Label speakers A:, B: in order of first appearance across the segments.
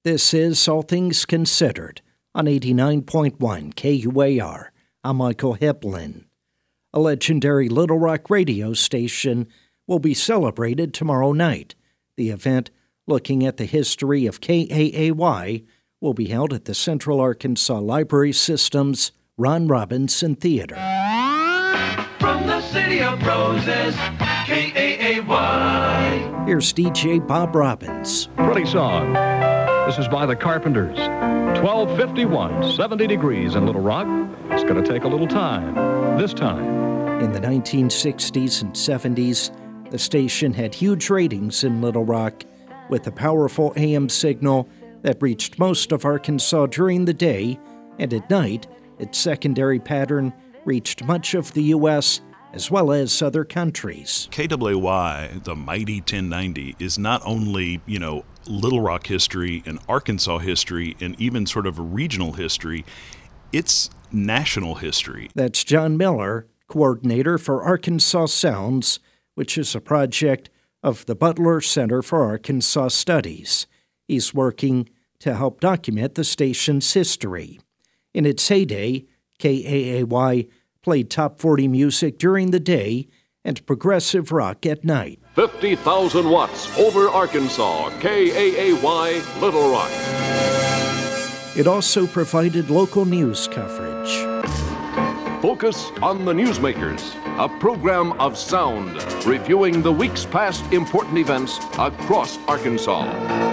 A: This is All Things Considered on 89.1 KUAR. I'm Michael Heplin. A legendary Little Rock radio station will be celebrated tomorrow night. The event, looking at the history of KAAY, will be held at the Central Arkansas Library System's Ron Robinson Theater.
B: From the city of roses, KAAY.
A: Here's DJ Bob Robbins.
C: Pretty song. This is by the Carpenters. 12:51, 70 degrees in Little Rock. It's going to take a little time. This time.
A: In the 1960s and 70s, the station had huge ratings in Little Rock, with a powerful AM signal that reached most of Arkansas during the day, and at night, its secondary pattern reached much of the U.S. as well as other countries.
D: KAAY, the mighty 1090, is not only, Little Rock history and Arkansas history and even sort of a regional history, it's national history.
A: That's John Miller, coordinator for Arkansas Sounds, which is a project of the Butler Center for Arkansas Studies. He's working to help document the station's history. In its heyday, KAAY played top 40 music during the day and progressive rock at night.
E: 50,000 watts over Arkansas, KAAY, Little Rock.
A: It also provided local news coverage.
E: Focus on the Newsmakers, a program of sound, reviewing the week's past important events across Arkansas.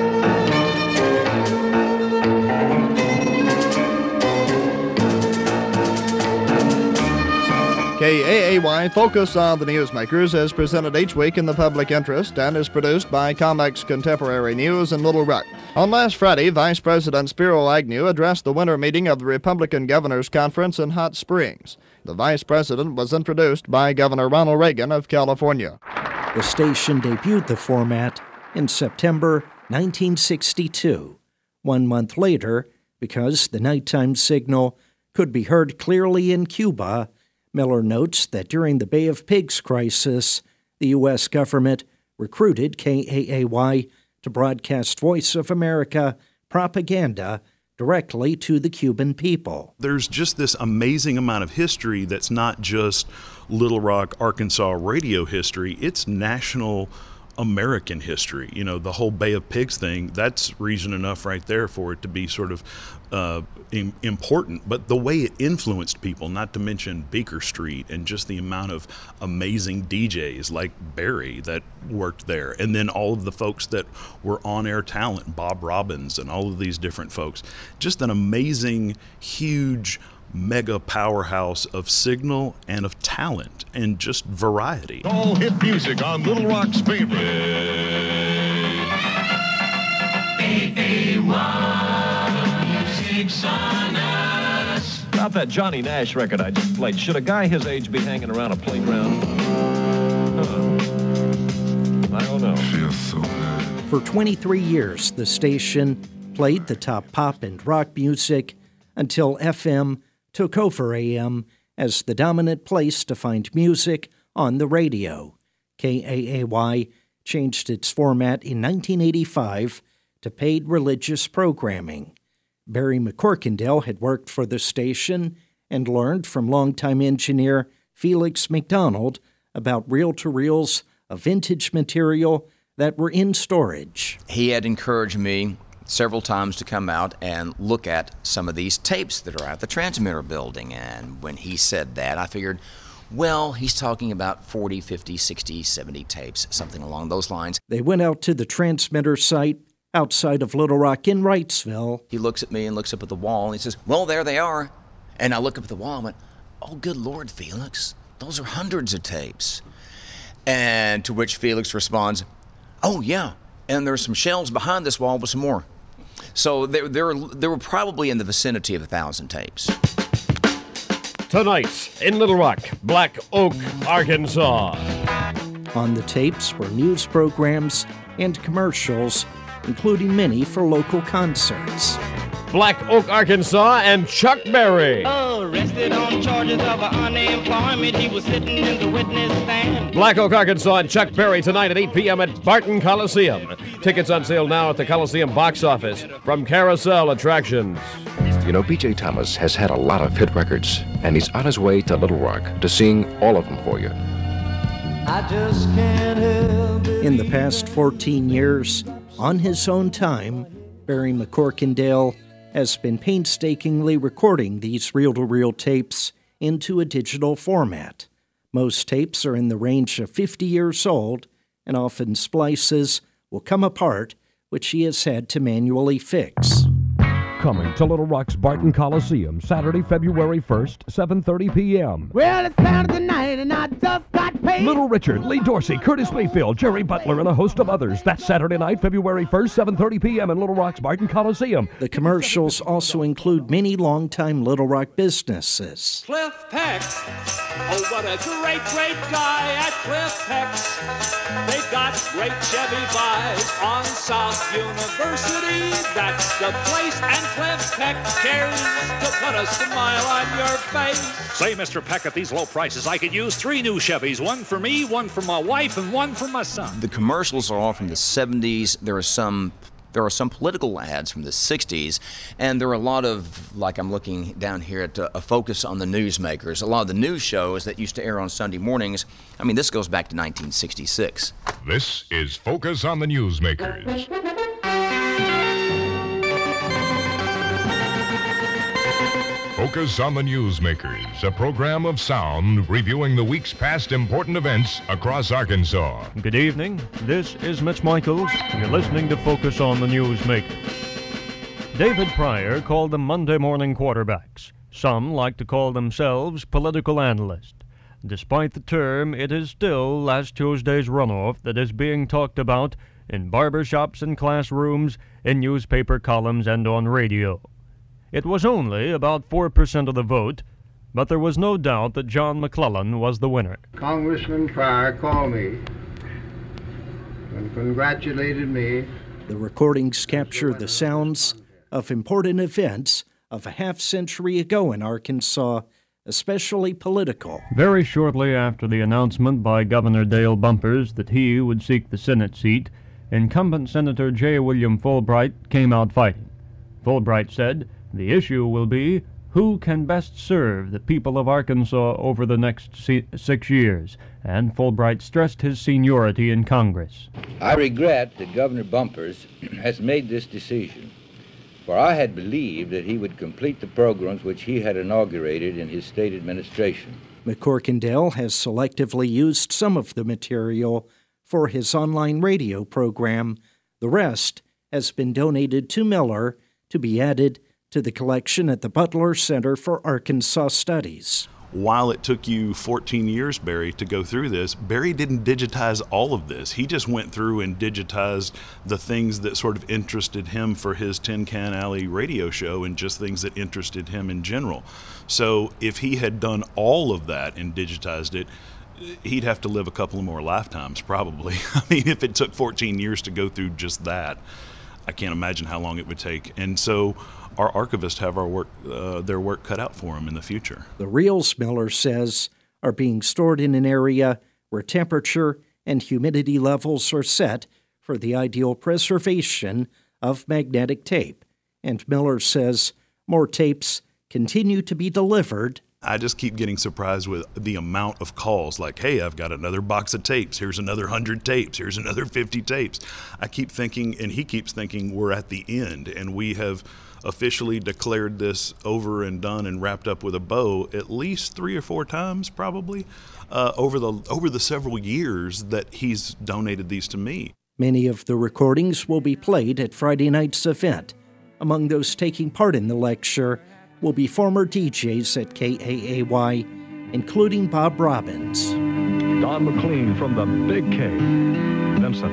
F: KAAY Focus on the Newsmakers is presented each week in the public interest and is produced by COMEX Contemporary News in Little Rock. On last Friday, Vice President Spiro Agnew addressed the winter meeting of the Republican Governors Conference in Hot Springs. The Vice President was introduced by Governor Ronald Reagan of California.
A: The station debuted the format in September 1962. 1 month later, because the nighttime signal could be heard clearly in Cuba, Miller notes that during the Bay of Pigs crisis, the U.S. government recruited KAAY to broadcast Voice of America propaganda directly to the Cuban people.
D: There's just this amazing amount of history that's not just Little Rock, Arkansas radio history, it's national American history. The whole Bay of Pigs thing, that's reason enough right there for it to be sort of important. But the way it influenced people, not to mention Beaker Street and just the amount of amazing DJs like Barry that worked there, and then all of the folks that were on-air talent, Bob Robbins and all of these different folks. Just an amazing, huge mega powerhouse of signal and of talent and just variety.
C: All hit music on Little Rock's favorite.
B: Music Sonnets.
C: About that Johnny Nash record I just played, should a guy his age be hanging around a playground? I don't know.
G: Feels so good.
A: For 23 years, the station played the top pop and rock music until FM took over AM as the dominant place to find music on the radio. KAAY changed its format in 1985 to paid religious programming. Barry McCorkindale had worked for the station and learned from longtime engineer Felix McDonald about reel-to-reels of vintage material that were in storage.
H: He had encouraged me several times to come out and look at some of these tapes that are at the transmitter building. And when he said that, I figured, well, he's talking about 40, 50, 60, 70 tapes, something along those lines.
A: They went out to the transmitter site outside of Little Rock in Wrightsville.
H: He looks at me and looks up at the wall, and he says, well, there they are. And I look up at the wall and went, oh, good Lord, Felix, those are hundreds of tapes. And to which Felix responds, oh, yeah, and there's some shelves behind this wall with some more. So there were probably in the vicinity of 1,000 tapes.
C: Tonight in Little Rock, Black Oak, Arkansas.
A: On the tapes were news programs and commercials, including many for local concerts.
C: Black Oak, Arkansas, and Chuck Berry.
B: All
G: arrested on charges of unemployment. He was sitting in the witness stand.
I: Black Oak, Arkansas, and Chuck Berry tonight at 8 p.m. at Barton Coliseum. Tickets on sale now at the Coliseum box office from Carousel Attractions.
J: You know, B.J. Thomas has had a lot of hit records, and he's on his way to Little Rock to sing all of them for you.
K: I just can't help it.
A: In the past 14 years, on his own time, Barry McCorkindale has been painstakingly recording these reel-to-reel tapes into a digital format. Most tapes are in the range of 50 years old, and often splices will come apart, which he has had to manually fix.
C: Coming to Little Rock's Barton Coliseum, Saturday, February 1st, 7:30 p.m.
K: Well, it's Saturday night and I just got paid.
C: Little Richard, Lee Dorsey, Curtis Mayfield, Jerry Butler, and a host of others. That's Saturday night, February 1st, 7:30 p.m. in Little Rock's Barton Coliseum.
A: The commercials also include many longtime Little Rock businesses.
L: Cliff Peck. Oh, what a great, great guy at Cliff Peck's. They've got great Chevy buys on South University. That's the place. And Cliff Peck cares to put a smile on your face.
M: Say, Mr. Peck, at these low prices, I could use 3 new Chevys. One for me, one for my wife, and one for my son.
H: The commercials are all from the 70s. There are some political ads from the 60s, and there are a lot of, like I'm looking down here at a focus on the newsmakers. A lot of the news shows that used to air on Sunday mornings. I mean, this goes back to 1966.
N: This is Focus on the Newsmakers. Focus on the Newsmakers, a program of sound reviewing the week's past important events across Arkansas.
O: Good evening. This is Mitch Michaels. You're listening to Focus on the Newsmakers. David Pryor called them Monday morning quarterbacks. Some like to call themselves political analysts. Despite the term, it is still last Tuesday's runoff that is being talked about in barbershops and classrooms, in newspaper columns, and on radio. It was only about 4% of the vote, but there was no doubt that John McClellan was the winner.
P: Congressman Pryor called me and congratulated me.
A: The recordings capture the sounds of important events of a half-century ago in Arkansas, especially political.
O: Very shortly after the announcement by Governor Dale Bumpers that he would seek the Senate seat, incumbent Senator J. William Fulbright came out fighting. Fulbright said, "The issue will be who can best serve the people of Arkansas over the next 6 years," and Fulbright stressed his seniority in Congress.
Q: I regret that Governor Bumpers has made this decision, for I had believed that he would complete the programs which he had inaugurated in his state administration.
A: McCorkindale has selectively used some of the material for his online radio program. The rest has been donated to Miller to be added to the collection at the Butler Center for Arkansas Studies.
D: While it took you 14 years, Barry, to go through this, Barry didn't digitize all of this. He just went through and digitized the things that sort of interested him for his Tin Can Alley radio show and just things that interested him in general. So if he had done all of that and digitized it, he'd have to live a couple of more lifetimes, probably. I mean, if it took 14 years to go through just that, I can't imagine how long it would take. And so our archivists have their work cut out for them in the future.
A: The reels, Miller says, are being stored in an area where temperature and humidity levels are set for the ideal preservation of magnetic tape. And Miller says more tapes continue to be delivered.
D: I just keep getting surprised with the amount of calls like, hey, I've got another box of tapes. Here's another 100 tapes. Here's another 50 tapes. I keep thinking, and he keeps thinking, we're at the end, and we have officially declared this over and done and wrapped up with a bow at least 3 or 4 times probably over the several years that he's donated these to me.
A: Many of the recordings will be played at Friday night's event. Among those taking part in the lecture will be former DJs at KAAY, including Bob Robbins.
C: Don McLean from the Big K, Vincent.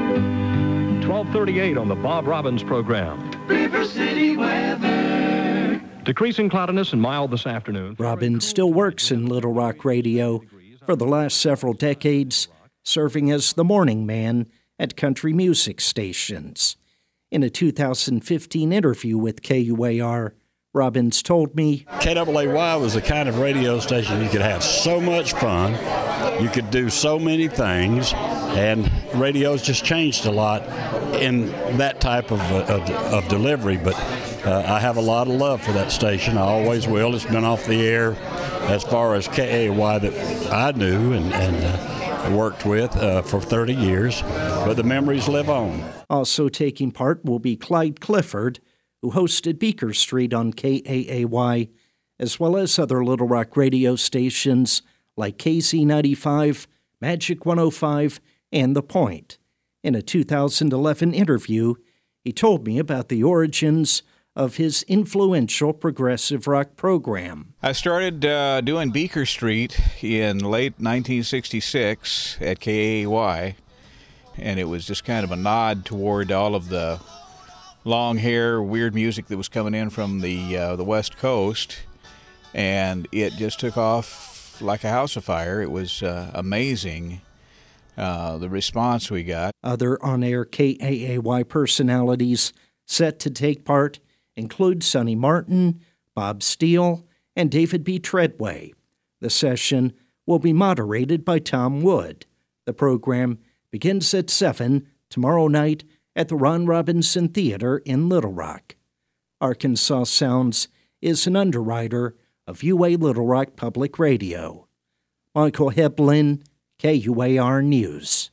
C: 12:38 on the Bob Robbins program.
B: River City weather.
C: Decreasing cloudiness and mild this afternoon.
A: Robbins still works in Little Rock Radio for the last several decades, serving as the morning man at country music stations. In a 2015 interview with KUAR, Robbins told me,
R: KAAY was the kind of radio station you could have so much fun, you could do so many things, and radio's just changed a lot in that type of delivery. But I have a lot of love for that station. I always will. It's been off the air as far as KAAY that I knew and worked with for 30 years, but the memories live on.
A: Also taking part will be Clyde Clifford, who hosted Beaker Street on KAAY, as well as other Little Rock radio stations like KZ95, Magic 105, and The Point. In a 2011 interview, he told me about the origins of his influential progressive rock program.
S: I started doing Beaker Street in late 1966 at KAAY, and it was just kind of a nod toward all of the long hair, weird music that was coming in from the West Coast, and it just took off like a house of fire. It was amazing, the response we got.
A: Other on-air KAAY personalities set to take part include Sonny Martin, Bob Steele, and David B. Treadway. The session will be moderated by Tom Wood. The program begins at 7 tomorrow night at the Ron Robinson Theater in Little Rock. Arkansas Sounds is an underwriter of UA Little Rock Public Radio. Michael Heblin, KUAR News.